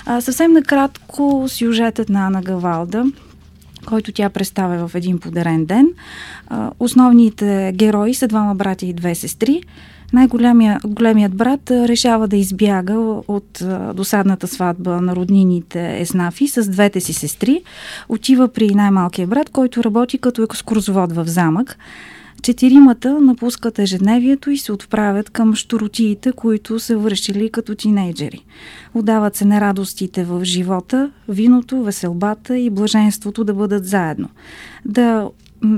Съвсем накратко сюжетът на Ана Гавалда, който тя представя в един подарен ден. Основните герои са двама братя и две сестри. Големият брат решава да избяга от досадната сватба на роднините Еснафи с двете си сестри. Отива при най-малкия брат, който работи като екскурзовод в замък. Четиримата напускат ежедневието и се отправят към щуротиите, които са вършили като тинейджери. Отдават се нерадостите в живота, виното, веселбата и блаженството да бъдат заедно. Да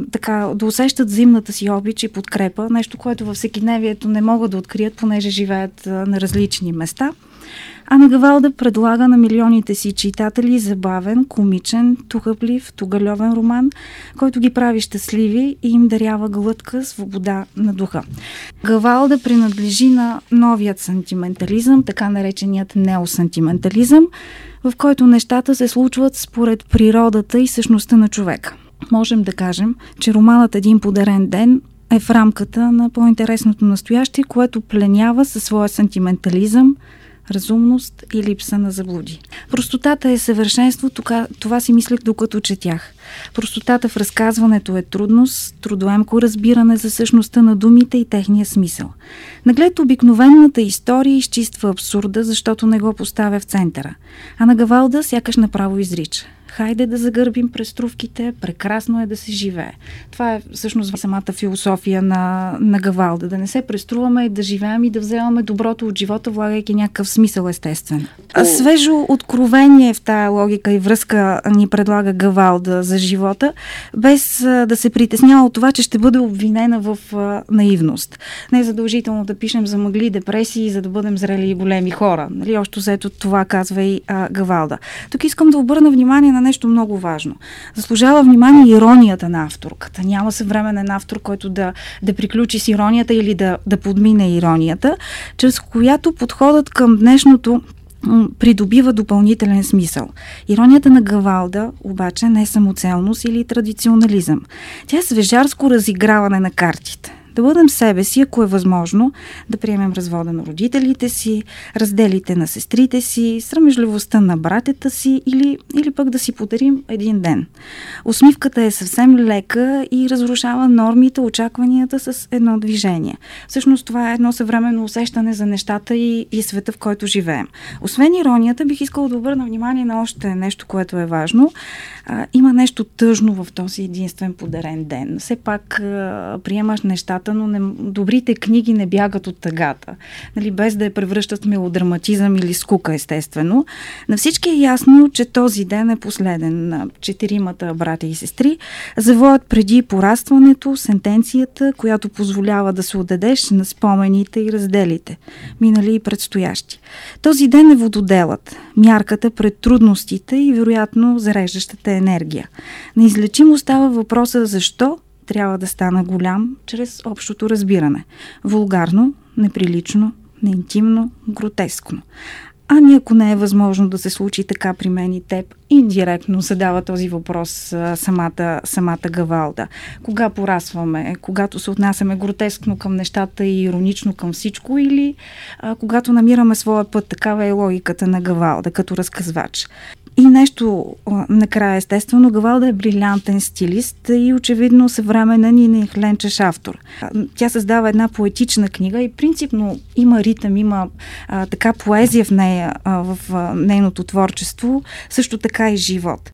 усещат взаимната си обич и подкрепа, нещо, което във всекидневието не могат да открият, понеже живеят на различни места. Ана Гавалда предлага на милионите си читатели забавен, комичен, тухаблив, тугалевен роман, който ги прави щастливи и им дарява глътка свобода на духа. Гавалда принадлежи на новият сантиментализъм, така нареченият неосантиментализъм, в който нещата се случват според природата и същността на човека. Можем да кажем, че романът "Един подарен ден" е в рамката на по-интересното настояще, което пленява със своя сантиментализъм, разумност и липса на заблуди. Простотата е съвършенство, това си мислех докато четях. Простотата в разказването е трудност, трудоемко разбиране за същността на думите и техния смисъл. Наглед обикновената история изчиства абсурда, защото не го поставя в центъра. Ана Гавалда сякаш направо изрича: хайде да загърбим преструвките, прекрасно е да се живее. Това е всъщност самата философия на Гавалда. Да не се преструваме, да живеем и да вземаме доброто от живота, влагайки някакъв смисъл естествен. Свежо откровение в тая логика и връзка ни предлага Гавалда за живота, без да се притеснява от това, че ще бъде обвинена в наивност. Не е задължително да пишем за мъгли, депресии, за да бъдем зрели и големи хора. Нали? Още взето това казва и Гавалда. Тук искам да обърна внимание на нещо много важно. Заслужава внимание иронията на авторката. Няма съвременен автор, който да приключи с иронията или да подмине иронията, чрез която подходът към днешното придобива допълнителен смисъл. Иронията на Гавалда обаче не е самоцелност или традиционализъм. Тя е свежарско разиграване на картите. Да бъдем себе си, ако е възможно, да приемем развода на родителите си, разделите на сестрите си, срамежливостта на братята си или пък да си подарим един ден. Усмивката е съвсем лека и разрушава нормите, очакванията с едно движение. Всъщност това е едно съвременно усещане за нещата и света, в който живеем. Освен иронията, бих искала да обърна внимание на още нещо, което е важно. Има нещо тъжно в този единствен подарен ден. Все пак приемаш нещата, но добрите книги не бягат от тъгата. Нали, без да я превръщат в мелодраматизъм или скука, естествено. На всички е ясно, че този ден е последен. На четиримата братя и сестри завоят преди порастването сентенцията, която позволява да се отдадеш на спомените и разделите, минали и предстоящи. Този ден е вододелът, мярката пред трудностите и вероятно зареждащата енергия. Неизлечимо става въпроса защо трябва да стана голям чрез общото разбиране. Вулгарно, неприлично, неинтимно, гротескно. Ами ако не е възможно да се случи така при мен и теб, индиректно задава този въпрос самата Гавалда. Кога порасваме? Когато се отнасяме гротескно към нещата и иронично към всичко, или когато намираме своя път? Такава е логиката на Гавалда като разказвач. И нещо накрая, естествено, Гавалда е брилянтен стилист и очевидно съвременен и нехленчеш автор. Тя създава една поетична книга и принципно има ритъм, има така поезия в нея, в нейното творчество, също така и живот.